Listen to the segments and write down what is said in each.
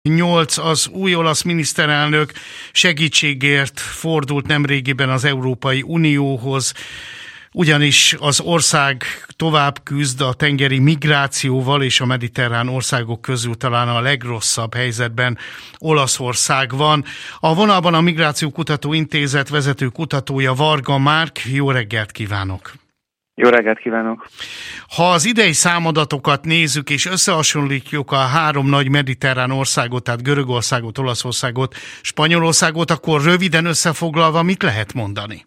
8 az új olasz miniszterelnök segítségért fordult nemrégiben az Európai Unióhoz, ugyanis az ország tovább küzd a tengeri migrációval, és a mediterrán országok közül talán a legrosszabb helyzetben Olaszország van. A vonalban a Migrációkutató Intézet vezető kutatója, Varga Márk. Jó reggelt kívánok! Jó reggelt kívánok! Ha az idei számadatokat nézzük és összehasonlítjuk a három nagy mediterrán országot, tehát Görögországot, Olaszországot, Spanyolországot, akkor röviden összefoglalva mit lehet mondani?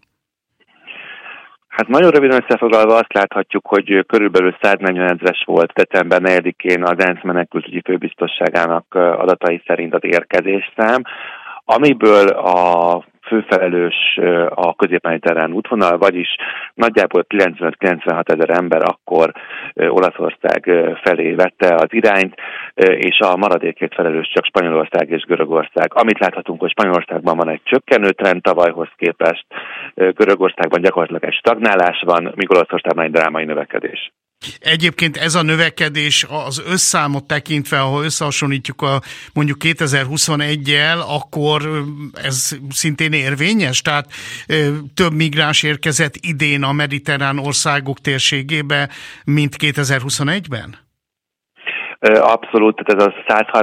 Hát nagyon röviden összefoglalva azt láthatjuk, hogy körülbelül 140 000 volt december 4-én az ENSZ menekültügyi főbiztosságának adatai szerint az érkezésszám, amiből a főfelelős a közép-mediterrán útvonal, vagyis nagyjából 95-96 ezer ember akkor Olaszország felé vette az irányt, és a maradékért felelős csak Spanyolország és Görögország. Amit láthatunk, hogy Spanyolországban van egy csökkenő trend tavalyhoz képest, Görögországban gyakorlatilag egy stagnálás van, míg Olaszországban egy drámai növekedés. Egyébként ez a növekedés az összszámot tekintve, ha összehasonlítjuk mondjuk 2021-jel, akkor ez szintén érvényes? Tehát több migráns érkezett idén a mediterrán országok térségébe, mint 2021-ben? Abszolút, tehát ez a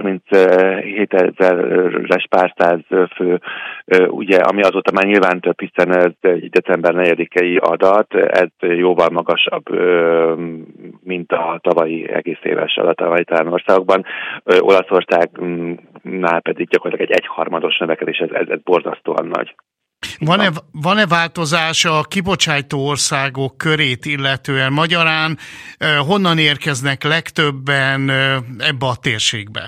137 ezeres pár száz fő, ugye, ami azóta már nyilván több, hiszen ez egy december 4-i adat, ez jóval magasabb, mint a tavalyi egész éves adat a mediterrán országokban. Olaszországnál pedig gyakorlatilag egy egyharmados növekedés, ez borzasztóan nagy. Van-e változás a kibocsátó országok körét illetően? Magyarán honnan érkeznek legtöbben ebbe a térségbe?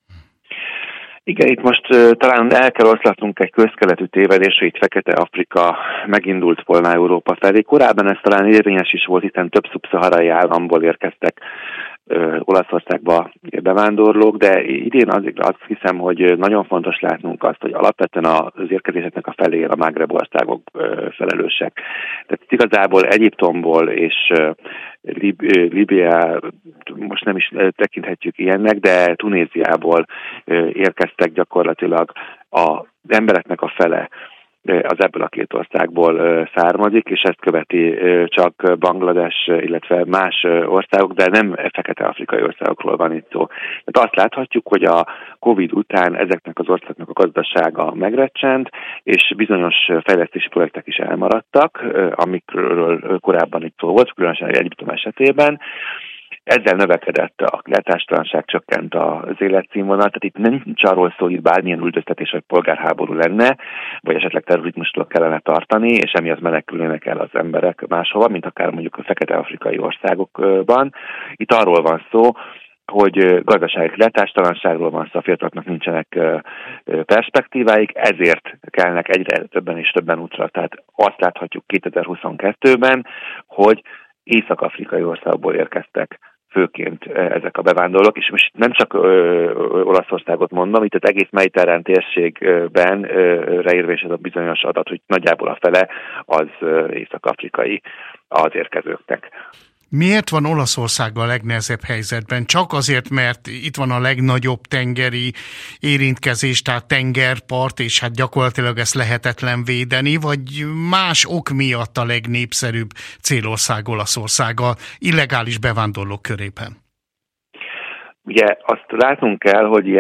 Igen, itt most talán el kell oszlatnunk egy közkeletű tévedésre, itt Fekete-Afrika megindult volna Európa felé. Korábban ez talán érvényes is volt, hiszen több szubszaharai államból érkeztek Olaszországba bevándorlók, de idén azt hiszem, hogy nagyon fontos látnunk azt, hogy alapvetően az érkezéseknek a felé a Magreb országok felelősek. Tehát igazából Egyiptomból és Líbia most nem is tekinthetjük ilyennek, de Tunéziából érkeztek gyakorlatilag az embereknek a fele az ebből a két országból származik, és ezt követi csak Banglades, illetve más országok, de nem fekete-afrikai országokról van itt szó. Tehát azt láthatjuk, hogy a Covid után ezeknek az országoknak a gazdasága megrecsent, és bizonyos fejlesztési projektek is elmaradtak, amikről korábban itt szó volt, különösen Egyiptom esetében. Ezzel növekedett a látástalanság, csökkent az életszínvonal, tehát itt nincs arról szó, hogy itt bármilyen üldöztetés vagy polgárháború lenne, vagy esetleg terrorizmustól kellene tartani, és emiatt menekülnének el az emberek máshova, mint akár mondjuk a fekete-afrikai országokban. Itt arról van szó, hogy gazdasági látástalanságról van szó, a fiataloknak nincsenek perspektíváik, ezért kelnek egyre többen és többen útra. Tehát azt láthatjuk 2022-ben, hogy észak-afrikai országból érkeztek főként ezek a bevándorlók, és most nem csak Olaszországot mondom, itt az egész mediterrán térségben reérvényes ez a bizonyos adat, hogy nagyjából a fele az észak-afrikai az érkezőknek. Miért van Olaszország a legnehezebb helyzetben? Csak azért, mert itt van a legnagyobb tengeri érintkezés, tehát tengerpart, és hát gyakorlatilag ezt lehetetlen védeni, vagy más ok miatt a legnépszerűbb célország Olaszország a illegális bevándorlók körében? Ugye azt látnunk kell, hogy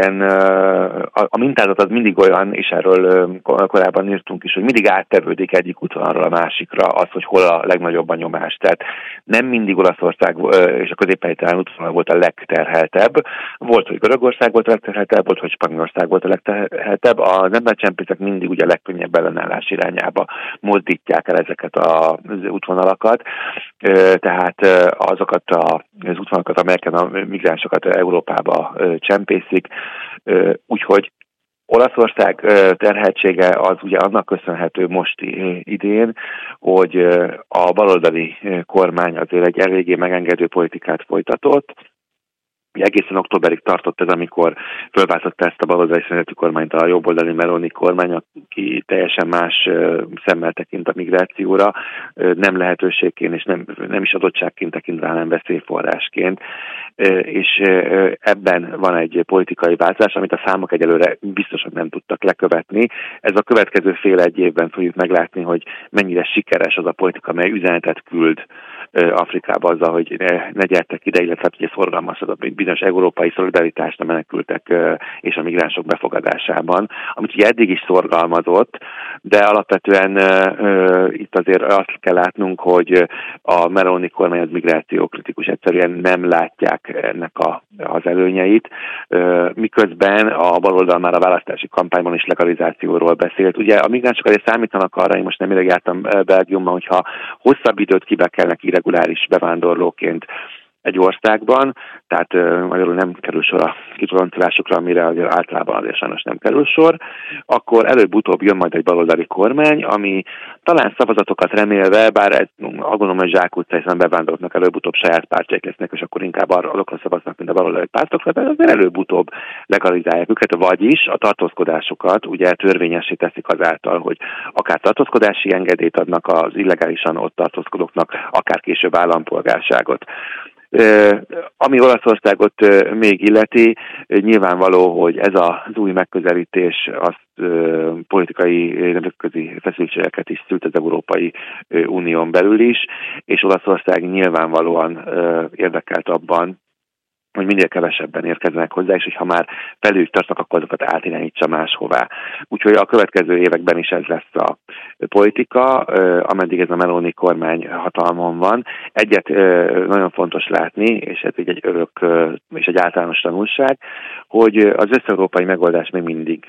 a mintázat az mindig olyan, és erről korábban írtunk is, hogy mindig áttevődik egyik útvonalról a másikra az, hogy hol a legnagyobb a nyomás. Tehát nem mindig Olaszország és a közép-mediterrán útvonal volt a legterheltebb. Volt, hogy Görögország volt a legterheltebb, volt, hogy Spanyolország volt a legterheltebb. Az embercsempészek mindig ugye a legkönnyebb ellenállás irányába mozdítják el ezeket az útvonalakat. Tehát azokat az útvonalakat, amelyeken a migránsokat Európába csempészik, úgyhogy Olaszország terheltsége az ugye annak köszönhető most idén, hogy a baloldali kormány azért egy eléggé megengedő politikát folytatott, Egészen októberig tartott ez, amikor fölváltotta ezt a baloldali színezetű kormányt a jobboldali Meloni kormány, aki teljesen más szemmel tekint a migrációra, nem lehetőségként és nem is adottságként tekint rá, hanem veszélyforrásként. És ebben van egy politikai változás, amit a számok egyelőre biztosan nem tudtak lekövetni. Ez a következő fél-egy évben fogjuk meglátni, hogy mennyire sikeres az a politika, mely üzenetet küld Afrikába azzal, hogy ne gyertek ide, illetve hogy szorgalmazhatott bizonyos európai szolidaritást a menekültek és a migránsok befogadásában, amit ugye eddig is szorgalmazott, de alapvetően itt azért azt kell látnunk, hogy a Meloni kormány az migrációkritikus, egyszerűen nem látják ennek az előnyeit, miközben a baloldal már a választási kampányban is legalizációról beszélt. Ugye a migránsok azért számítanak arra, én most nemrég jártam Belgiumban, hogyha hosszabb időt kibekelnek irreguláris bevándorlóként egy országban, tehát magyarul nem kerül sor a kitoloncolásokra, amire azért általában azért sajnos nem kerül sor, akkor előbb-utóbb jön majd egy baloldali kormány, ami talán szavazatokat remélve, bár gondolom, hogy zsákutca, hiszen bevándorolnak előbb-utóbb saját pártjaik lesznek, és akkor inkább azokra szavaznak, mint a baloldali pártokra, de azért előbb-utóbb legalizálják őket, vagyis a tartózkodásokat ugye törvényessé teszik azáltal, hogy akár tartózkodási engedélyt adnak az illegálisan ott tartózkodóknak, akár később állampolgárságot. Ami Olaszországot még illeti, nyilvánvaló, hogy ez az új megközelítés az politikai nemzetközi feszültségeket is szült az Európai Unión belül is, és Olaszország nyilvánvalóan érdekelt abban, hogy minél kevesebben érkeznek hozzá, és hogyha már felül tartnak, akkor azokat átirányítsa máshová. Úgyhogy a következő években is ez lesz a politika, ameddig ez a Meloni kormány hatalmon van. Egyet nagyon fontos látni, és ez egy örök és egy általános tanulság, hogy az összeurópai megoldás még mindig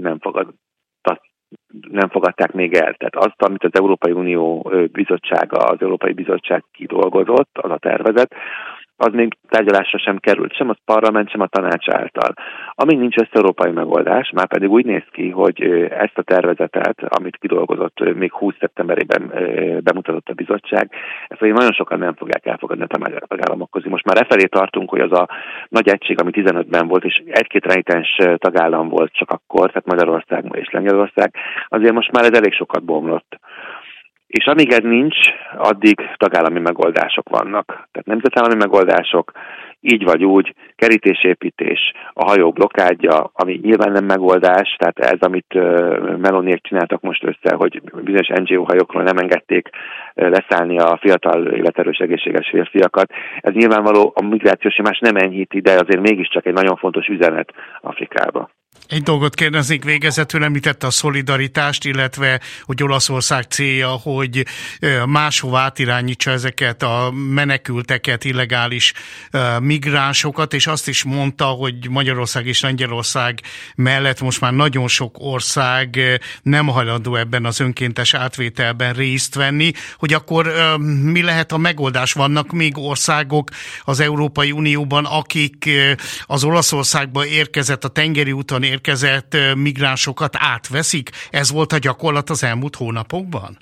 nem fogadták még el. Tehát azt, amit az Európai Unió bizottsága, az Európai Bizottság kidolgozott, az a tervezet, az még tárgyalásra sem került, sem a parlament, sem a tanács által. Amíg nincs összeurópai megoldás, már pedig úgy néz ki, hogy ezt a tervezetet, amit kidolgozott még 20 szeptemberében bemutatott a bizottság, ezt pedig nagyon sokan nem fogják elfogadni a tagállamok közé. Most már efelé tartunk, hogy az a nagy egység, ami 15-ben volt, és egy-két renitens tagállam volt csak akkor, tehát Magyarország és Lengyelország, azért most már ez elég sokat bomlott. És amíg ez nincs, addig tagállami megoldások vannak. Tehát nemzetállami megoldások, így vagy úgy, kerítésépítés, a hajó blokkádja, ami nyilván nem megoldás, tehát ez, amit Meloniék csináltak most össze, hogy bizonyos NGO hajókról nem engedték leszállni a fiatal, életerős, egészséges férfiakat. Ez nyilvánvaló, a migrációs nyomás nem enyhíti, de azért mégiscsak egy nagyon fontos üzenet Afrikába. Egy dolgot kérdeznék végezetül, említette a szolidaritást, illetve hogy Olaszország célja, hogy máshova átirányítsa ezeket a menekülteket, illegális migránsokat, és azt is mondta, hogy Magyarország és Lengyelország mellett most már nagyon sok ország nem hajlandó ebben az önkéntes átvételben részt venni, hogy akkor mi lehet a megoldás? Vannak még országok az Európai Unióban, akik az Olaszországba érkezett, a tengeri úton érkezett migránsokat átveszik? Ez volt a gyakorlat az elmúlt hónapokban?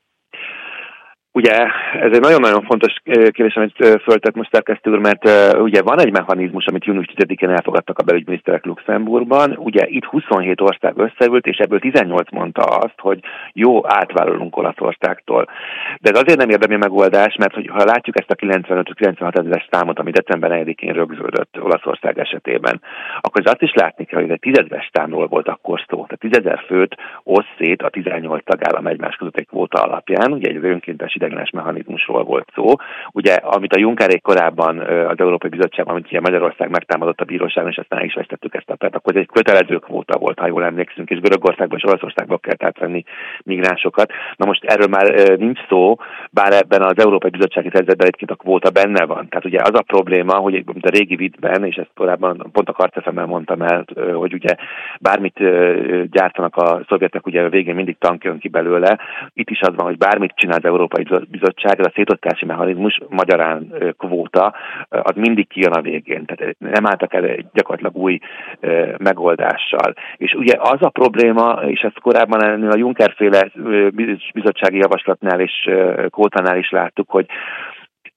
Ugye ez egy nagyon-nagyon fontos kérdés, amit föltett most szerkesztő úr, mert ugye van egy mechanizmus, amit június 10-én elfogadtak a belügyminiszterek Luxemburgban. Ugye itt 27 ország összeült, és ebből 18 mondta azt, hogy jó, átvállalunk Olaszországtól. De ez azért nem érdemi megoldás, mert hogy ha látjuk ezt a 95-96 ezeres számot, ami december 4-én rögződött Olaszország esetében, akkor azt is látni kell, hogy egy 10 000-es számról volt akkor szó. Tehát 10 000 főt oszt szét a 18 tagállam egymás között egy kvóta alapján, ugye egy önkéntes ideiglenes mechanizmusról volt szó. Ugye, amit a Junckerék korábban az Európai Bizottságban, amit ugye Magyarország megtámadott a bíróságon, és aztán is vesztettük ezt a pert, akkor ez egy kötelező kvóta volt, ha jól emlékszünk, és Görögországban és Olaszországban kellett átvenni migránsokat. Na most erről már nincs szó, bár ebben az Európai Bizottsági tervezetben egy-két a kvóta benne van. Tehát ugye az a probléma, hogy mint a régi vitben, és ezt korábban pont a Karcefemmel mondtam el, hogy ugye bármit gyártanak a szovjetek, ugye a végén mindig tank jön ki belőle. Itt is az van, hogy bármit csinál az Európai Bizottság, ez a szétosztási mechanizmus, magyarán kvóta, az mindig kijön a végén. Tehát nem álltak el gyakorlatilag új megoldással. És ugye az a probléma, és ezt korábban ennél a Juncker-féle bizottsági javaslatnál és kvótánál is láttuk, hogy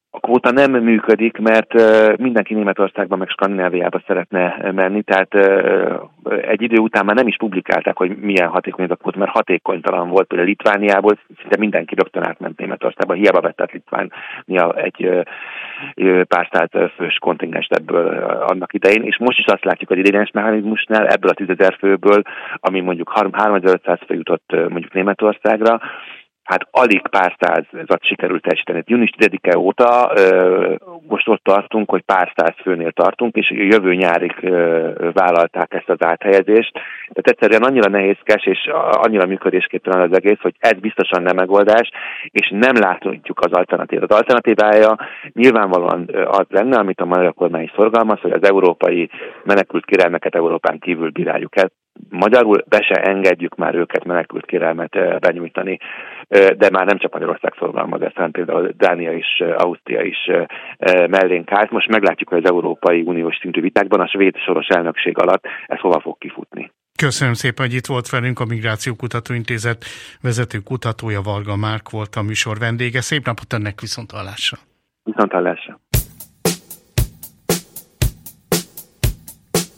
A kvóta nem működik, mert mindenki Németországban meg Skandináviába szeretne menni, tehát egy idő után már nem is publikálták, hogy milyen hatékony ez a kvóta, mert hatékonytalan volt. Például Litvániából szinte mindenki rögtön átment Németországba, hiába vett át Litvánia egy pár száz fős kontingest ebből annak idején, és most is azt látjuk, hogy ideiglenes mechanizmusnál ebből a 10 000 főből, ami mondjuk 3500 fő jutott mondjuk Németországra, hát alig pár százat sikerült teljesíteni. Június 10-e óta most ott tartunk, hogy pár száz főnél tartunk, és jövő nyárig vállalták ezt az áthelyezést. Tehát egyszerűen annyira nehézkes, és annyira működésképtelen az egész, hogy ez biztosan nem megoldás, és nem látjuk az alternatívát. Az alternatívája nyilvánvalóan az lenne, amit a magyar kormány is szorgalmaz, hogy az európai menekült kérelmeket Európán kívül bíráljuk el. Magyarul be se engedjük már őket menekült kérelmet benyújtani, de már nem csak Magyarország szorgalmaz ezt, hanem például Dánia is, Ausztria is mellénk állt. Most meglátjuk, hogy az Európai Uniós szintű vitákban a svéd soros elnökség alatt ez hova fog kifutni. Köszönöm szépen, hogy itt volt velünk, a Migráció Kutatóintézet vezető kutatója, Varga Márk volt a műsor vendége. Szép napot önnek, viszonthallásra! Viszonthallásra!